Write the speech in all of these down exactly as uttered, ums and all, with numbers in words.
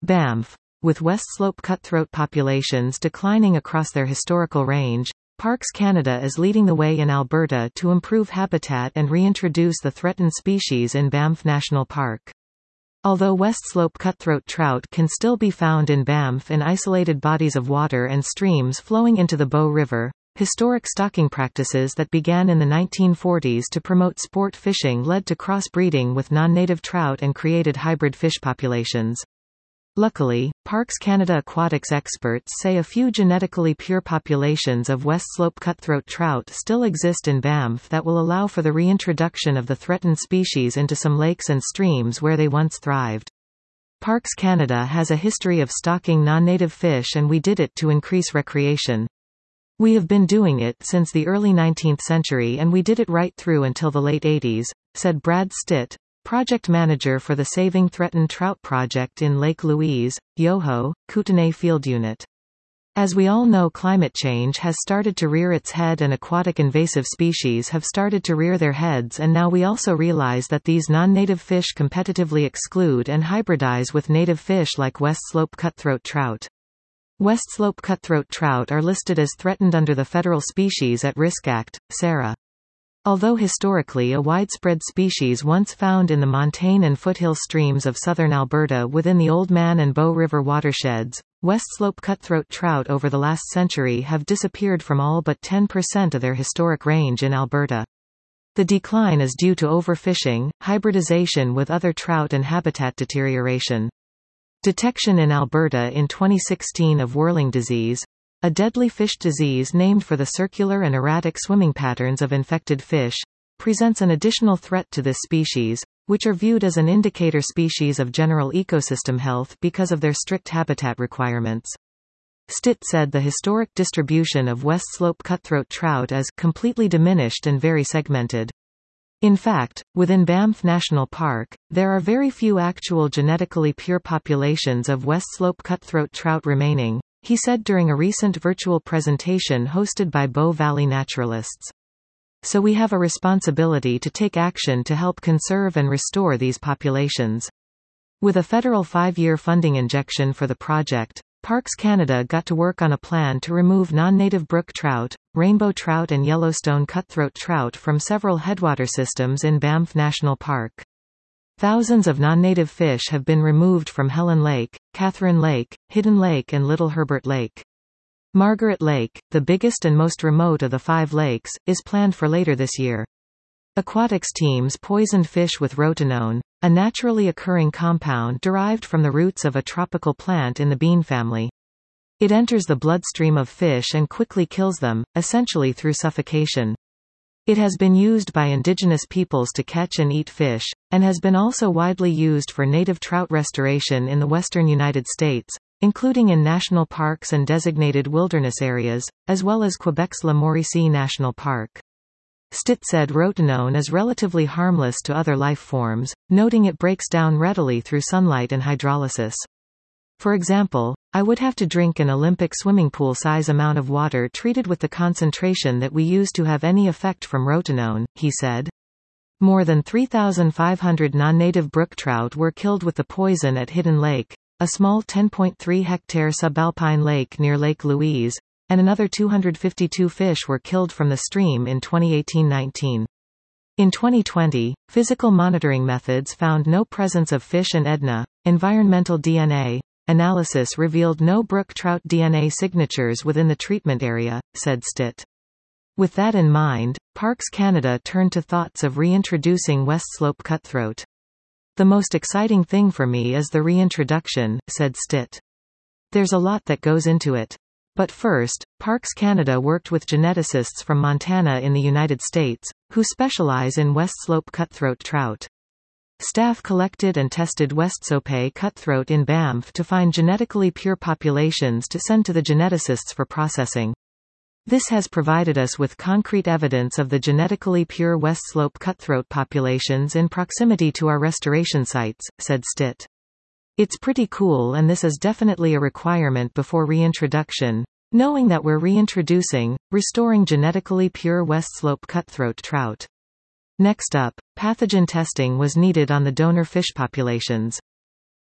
Banff. With West Slope cutthroat populations declining across their historical range, Parks Canada is leading the way in Alberta to improve habitat and reintroduce the threatened species in Banff National Park. Although West Slope cutthroat trout can still be found in Banff in isolated bodies of water and streams flowing into the Bow River, historic stocking practices that began in the nineteen forties to promote sport fishing led to crossbreeding with non-native trout and created hybrid fish populations. Luckily, Parks Canada aquatics experts say a few genetically pure populations of West Slope cutthroat trout still exist in Banff that will allow for the reintroduction of the threatened species into some lakes and streams where they once thrived. Parks Canada has a history of stocking non-native fish, and we did it to increase recreation. We have been doing it since the early nineteenth century, and we did it right through until the late eighties, said Brad Stitt, project manager for the Saving Threatened Trout project in Lake Louise, Yoho, Kootenay Field Unit. As we all know, climate change has started to rear its head and aquatic invasive species have started to rear their heads, and now we also realize that these non-native fish competitively exclude and hybridize with native fish like West Slope cutthroat trout. West Slope cutthroat trout are listed as threatened under the Federal Species at Risk Act, SARA. Although historically a widespread species once found in the montane and foothill streams of southern Alberta within the Oldman and Bow River watersheds, West Slope cutthroat trout over the last century have disappeared from all but ten percent of their historic range in Alberta. The decline is due to overfishing, hybridization with other trout and habitat deterioration. Detection in Alberta in twenty sixteen of whirling disease, a deadly fish disease named for the circular and erratic swimming patterns of infected fish, presents an additional threat to this species, which are viewed as an indicator species of general ecosystem health because of their strict habitat requirements. Stitt said the historic distribution of West Slope cutthroat trout is completely diminished and very segmented. In fact, within Banff National Park, there are very few actual genetically pure populations of West Slope cutthroat trout remaining, he said during a recent virtual presentation hosted by Bow Valley naturalists. So we have a responsibility to take action to help conserve and restore these populations. With a federal five-year funding injection for the project, Parks Canada got to work on a plan to remove non-native brook trout, rainbow trout and Yellowstone cutthroat trout from several headwater systems in Banff National Park. Thousands of non-native fish have been removed from Helen Lake, Catherine Lake, Hidden Lake and Little Herbert Lake. Margaret Lake, the biggest and most remote of the five lakes, is planned for later this year. Aquatics teams poisoned fish with rotenone, a naturally occurring compound derived from the roots of a tropical plant in the bean family. It enters the bloodstream of fish and quickly kills them, essentially through suffocation. It has been used by indigenous peoples to catch and eat fish, and has been also widely used for native trout restoration in the western United States, including in national parks and designated wilderness areas, as well as Quebec's La Mauricie National Park. Stitt said rotenone is relatively harmless to other life forms, noting it breaks down readily through sunlight and hydrolysis. For example, I would have to drink an Olympic swimming pool size amount of water treated with the concentration that we use to have any effect from rotenone, he said. More than three thousand five hundred non-native brook trout were killed with the poison at Hidden Lake, a small ten point three hectare subalpine lake near Lake Louise, and another two hundred fifty-two fish were killed from the stream in twenty eighteen nineteen. In twenty twenty, physical monitoring methods found no presence of fish and Edna. Environmental D N A analysis revealed no brook trout D N A signatures within the treatment area, said Stitt. With that in mind, Parks Canada turned to thoughts of reintroducing West Slope cutthroat. The most exciting thing for me is the reintroduction, said Stitt. There's a lot that goes into it. But first, Parks Canada worked with geneticists from Montana in the United States, who specialize in West Slope cutthroat trout. Staff collected and tested West Slope cutthroat in Banff to find genetically pure populations to send to the geneticists for processing. This has provided us with concrete evidence of the genetically pure West Slope cutthroat populations in proximity to our restoration sites, said Stitt. It's pretty cool, and this is definitely a requirement before reintroduction, knowing that we're reintroducing, restoring genetically pure West Slope cutthroat trout. Next up, pathogen testing was needed on the donor fish populations.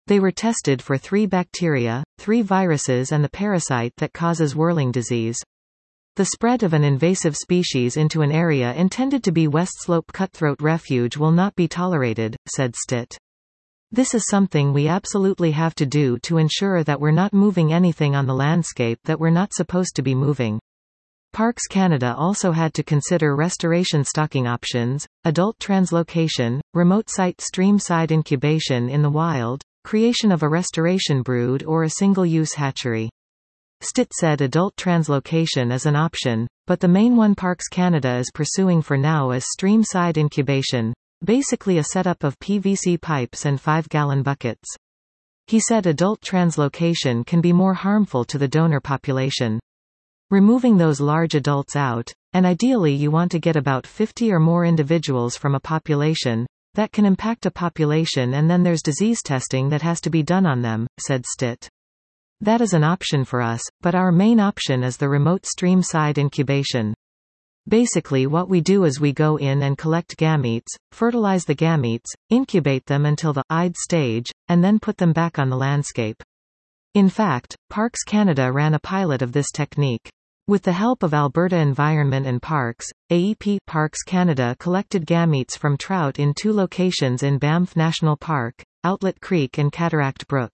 They were tested for three bacteria, three viruses and the parasite that causes whirling disease. The spread of an invasive species into an area intended to be West Slope cutthroat refuge will not be tolerated, said Stitt. This is something we absolutely have to do to ensure that we're not moving anything on the landscape that we're not supposed to be moving. Parks Canada also had to consider restoration stocking options, adult translocation, remote site stream-side incubation in the wild, creation of a restoration brood or a single-use hatchery. Stitt said adult translocation is an option, but the main one Parks Canada is pursuing for now is stream-side incubation, basically a setup of P V C pipes and five-gallon buckets. He said adult translocation can be more harmful to the donor population. Removing those large adults out, and ideally you want to get about fifty or more individuals from a population, that can impact a population, and then there's disease testing that has to be done on them, said Stitt. That is an option for us, but our main option is the remote stream-side incubation. Basically what we do is we go in and collect gametes, fertilize the gametes, incubate them until the ide stage, and then put them back on the landscape. In fact, Parks Canada ran a pilot of this technique. With the help of Alberta Environment and Parks, A E P Parks Canada collected gametes from trout in two locations in Banff National Park, Outlet Creek and Cataract Brook.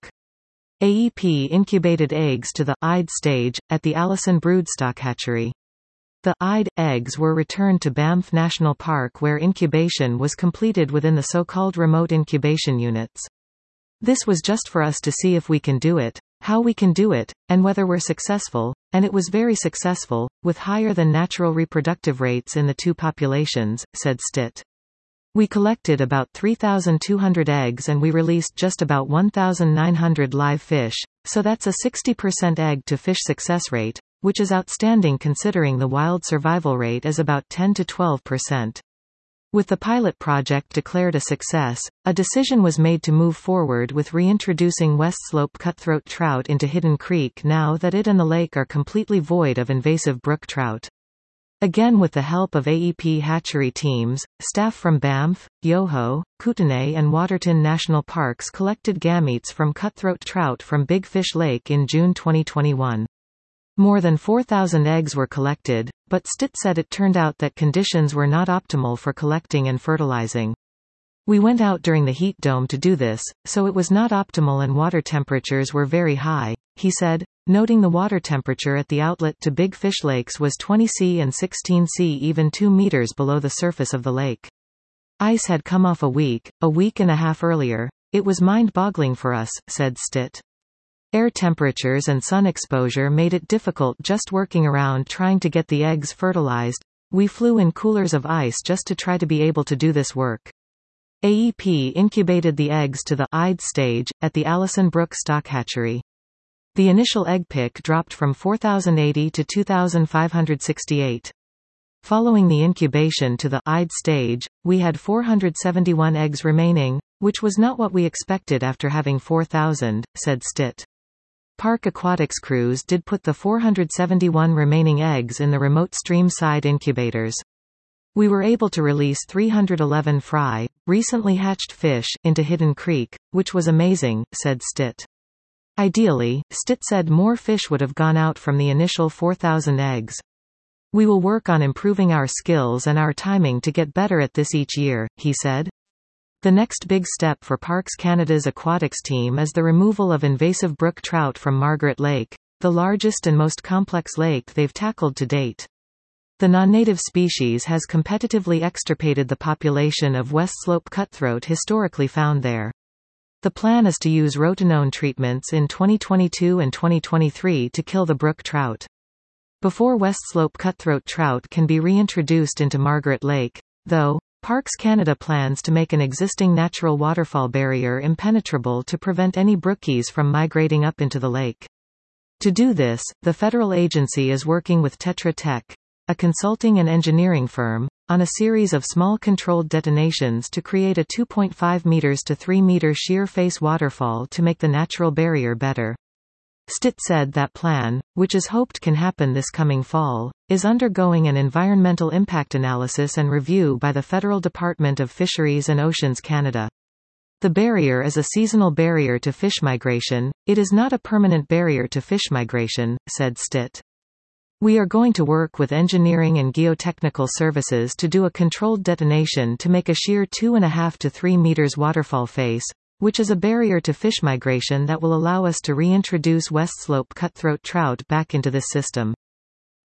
A E P incubated eggs to the ide stage at the Allison Broodstock Hatchery. The ide eggs were returned to Banff National Park where incubation was completed within the so-called remote incubation units. This was just for us to see if we can do it, how we can do it, and whether we're successful, and it was very successful, with higher than natural reproductive rates in the two populations, said Stitt. We collected about three thousand two hundred eggs and we released just about one thousand nine hundred live fish, so that's a sixty percent egg-to-fish success rate, which is outstanding considering the wild survival rate is about ten to twelve percent. With the pilot project declared a success, a decision was made to move forward with reintroducing West Slope cutthroat trout into Hidden Creek now that it and the lake are completely void of invasive brook trout. Again with the help of A E P hatchery teams, staff from Banff, Yoho, Kootenay and Waterton National Parks collected gametes from cutthroat trout from Big Fish Lake in June twenty twenty-one. More than four thousand eggs were collected, but Stitt said it turned out that conditions were not optimal for collecting and fertilizing. We went out during the heat dome to do this, so it was not optimal and water temperatures were very high, he said, noting the water temperature at the outlet to Big Fish Lakes was twenty Celsius and sixteen Celsius, even two meters below the surface of the lake. Ice had come off a week, a week and a half earlier. It was mind-boggling for us, said Stitt. Air temperatures and sun exposure made it difficult just working around trying to get the eggs fertilized. We flew in coolers of ice just to try to be able to do this work. A E P incubated the eggs to the ide stage at the Allison Brook Stock Hatchery. The initial egg pick dropped from four thousand eighty to two thousand five hundred sixty-eight. Following the incubation to the ide stage, we had four hundred seventy-one eggs remaining, which was not what we expected after having four thousand, said Stitt. Park Aquatics crews did put the four hundred seventy-one remaining eggs in the remote stream-side incubators. We were able to release three hundred eleven fry, recently hatched fish, into Hidden Creek, which was amazing, said Stitt. Ideally, Stitt said more fish would have gone out from the initial four thousand eggs. We will work on improving our skills and our timing to get better at this each year, he said. The next big step for Parks Canada's aquatics team is the removal of invasive brook trout from Margaret Lake, the largest and most complex lake they've tackled to date. The non-native species has competitively extirpated the population of West Slope cutthroat historically found there. The plan is to use rotenone treatments in twenty twenty-two and twenty twenty-three to kill the brook trout. Before West Slope cutthroat trout can be reintroduced into Margaret Lake, though, Parks Canada plans to make an existing natural waterfall barrier impenetrable to prevent any brookies from migrating up into the lake. To do this, the federal agency is working with Tetra Tech, a consulting and engineering firm, on a series of small controlled detonations to create a two point five meters to three meter shear face waterfall to make the natural barrier better. Stitt said that plan, which is hoped can happen this coming fall, is undergoing an environmental impact analysis and review by the Federal Department of Fisheries and Oceans Canada. The barrier is a seasonal barrier to fish migration, it is not a permanent barrier to fish migration, said Stitt. We are going to work with engineering and geotechnical services to do a controlled detonation to make a sheer two and a half to three meters waterfall face, which is a barrier to fish migration that will allow us to reintroduce west slope cutthroat trout back into this system.